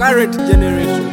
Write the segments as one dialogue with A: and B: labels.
A: current generation.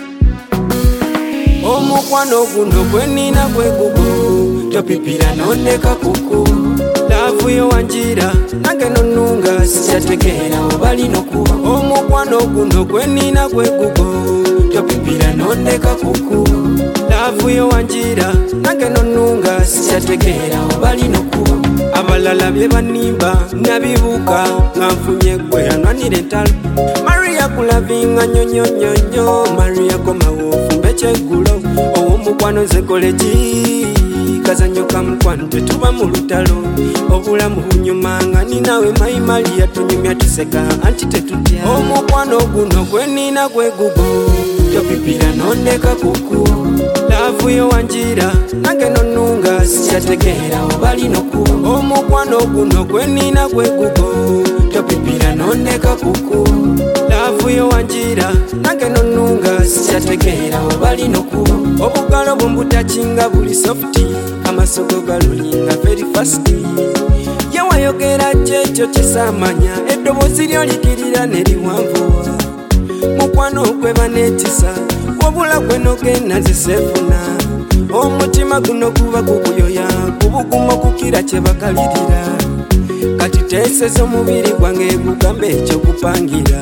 A: Omukwano guno gwe nina gwe gugu, topipira nondeka kuku. Laavu yo wanjira nange nonunga sijategeera obali nokuba. Omukwano guno gwe nina gwe gugu, topipira nondeka kuku. Laavu yo wanjira nange nonunga sijategeera obali nokuba. Abalala bye banimba nabibuka nga nfunye gwe yanwanira entalo. Maria kulavinga nyonyonyonyo, Maria komawo fumbe kyeggulo. Owomukwano nze kolegi kazanyo kamukwano tetuba mu lutalo. Obulamu bunyuma nga ninawe mayi Maria tunyumya tuseka anti tetutya. Omukwano guno gwe nina gwe gugu, topipira nondeka kuku. Laavu yo wanjira nange nonunga sijategeera obali nokuba. Omukwano guno gwe nina gwe gugu, topipira nondeka kuku. Laavu yo wanjira nange nonunga sijategeera obali nokuba. Obugalo bumbutakinga buli softi, amasogo galulinga very fast. Yewayogera kyekyo kisamanya, eddoboozi lyo likirira ne liwanvuwa. Mukwano gwe banetisa, wabula gwe nogenda zisefuna. Omutima guno guba gukuyoya, kubuguma okukira kye bakalirira. Kati teeseza omubiri gwange gugambe ekyokupangira.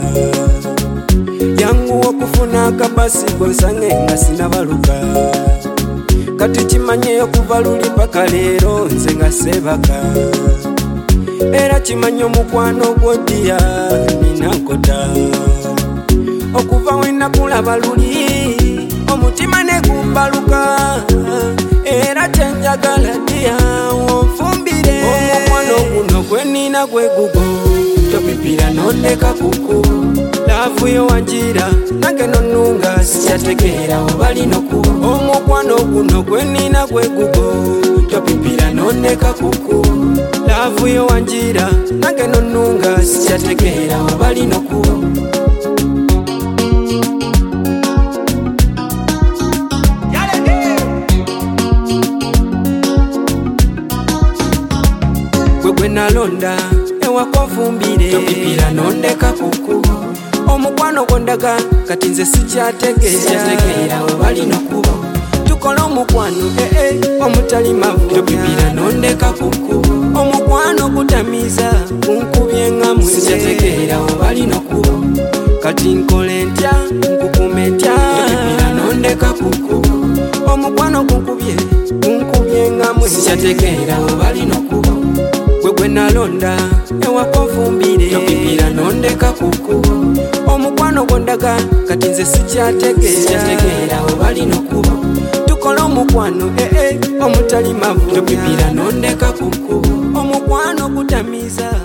A: Yangu okufuna akabasi gonsange nga sinabaluka. Kati kimanye okuva luli paka leero nze nga sebaka. Era kimanye omukwano gw'oddiya nina nkota. Okuva wena kulaba luli omutima ne gumbaluka. Era kyenjagala ddiya onfumbire. Omukwano guno gwe nina gwe gugu, topipira nondeka kuku. Laavu yo wanjira nange nonunga sijategeera obali nokuba. Omukwano guno gwe nina gwe gugu, topipira nondeka kuku. Laavu yo wanjira nange nonunga sijategeera obali nokuba. Gwe nalonda ewakofumbire, topipira nondeka kuku. Omukwano gondaga kati nze sikyategeera obali nokuba. Tukola omukwano omutali mavu, topipira nondeka kuku. Omukwano gutamiza kunkubye nga mwe, sikyategeera obali nokuba. Kati nkole ntya nkukume ntya, topipira nondeka kuku. Omukwano gunkubye nga mwe, sikyategeera obali nokuba. Gwe nalonda ewakofumbire, topipira nondeka kuku. Omukwano gondaga kati nze sikyategeera obali nokuba. Tukola omukwano omutali mavu, topipira nondeka kuku. Omukwano gutamiza